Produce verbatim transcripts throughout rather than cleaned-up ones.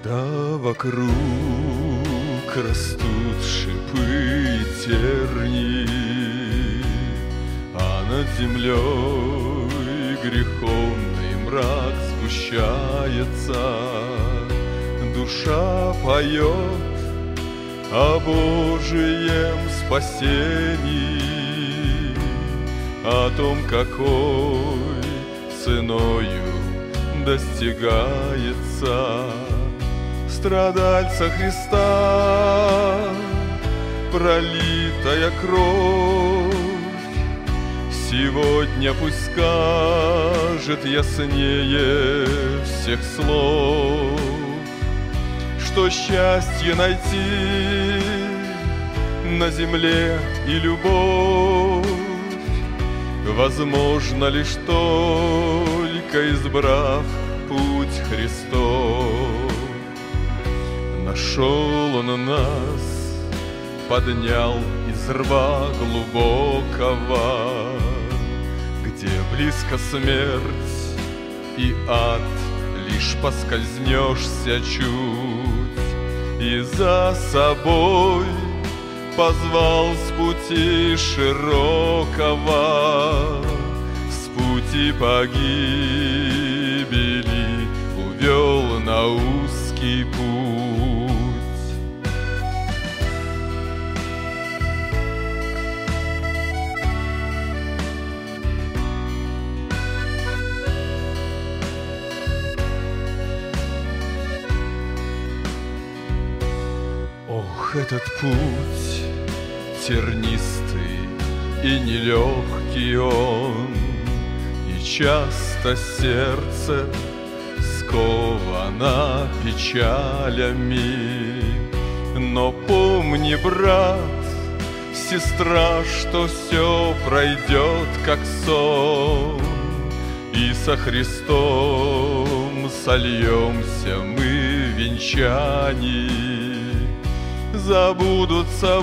Когда вокруг растут шипы и терни, а над землей греховный мрак сгущается, душа поет о Божьем спасении, о том, какой ценою достигается страдальца Христа пролитая кровь. Сегодня пусть скажет яснее всех слов, что счастье найти на земле и любовь возможно лишь только избрав путь Христов. Нашел Он нас, поднял из рва глубокого, где близко смерть и ад, лишь поскользнешься чуть, и за собой позвал с пути широкого, с пути погибели увел на узкий путь. Ох, этот путь тернистый и нелегкий он, и часто сердце сковано печалями. Но помни, брат, сестра, что все пройдет, как сон, и со Христом сольемся мы в венчании. Забудутся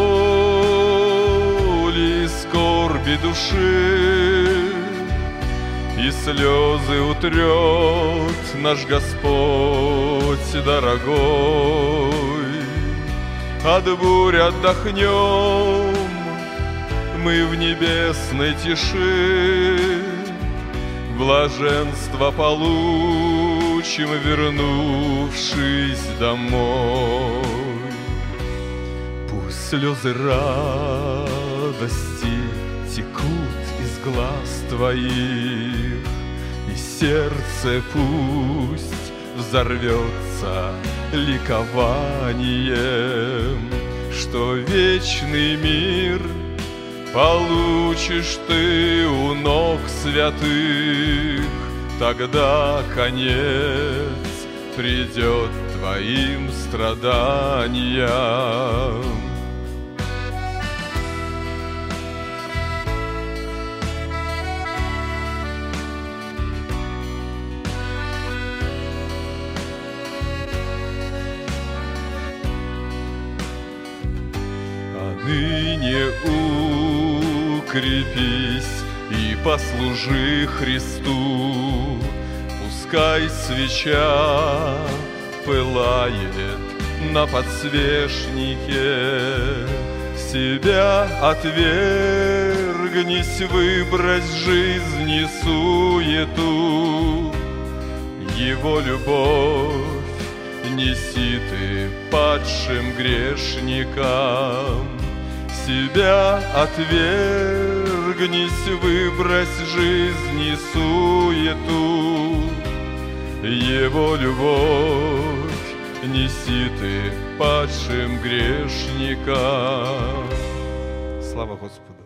боли и скорби души, и слезы утрет наш Господь дорогой. От бурь отдохнем мы в небесной тиши, блаженство получим, вернувшись домой. Пусть слезы радости текут из глаз твоих, и сердце пусть взорвется ликованием, что вечный мир получишь ты у ног святых. Тогда конец придет твоим страданиям. Ныне укрепись и послужи Христу. Пускай свеча пылает на подсвечнике, себя отвергнись, выбрось жизни суету. Его любовь неси ты падшим грешникам, себя отвергнись, выбрось жизни суету. Его любовь неси ты падшим грешникам. Слава Господу!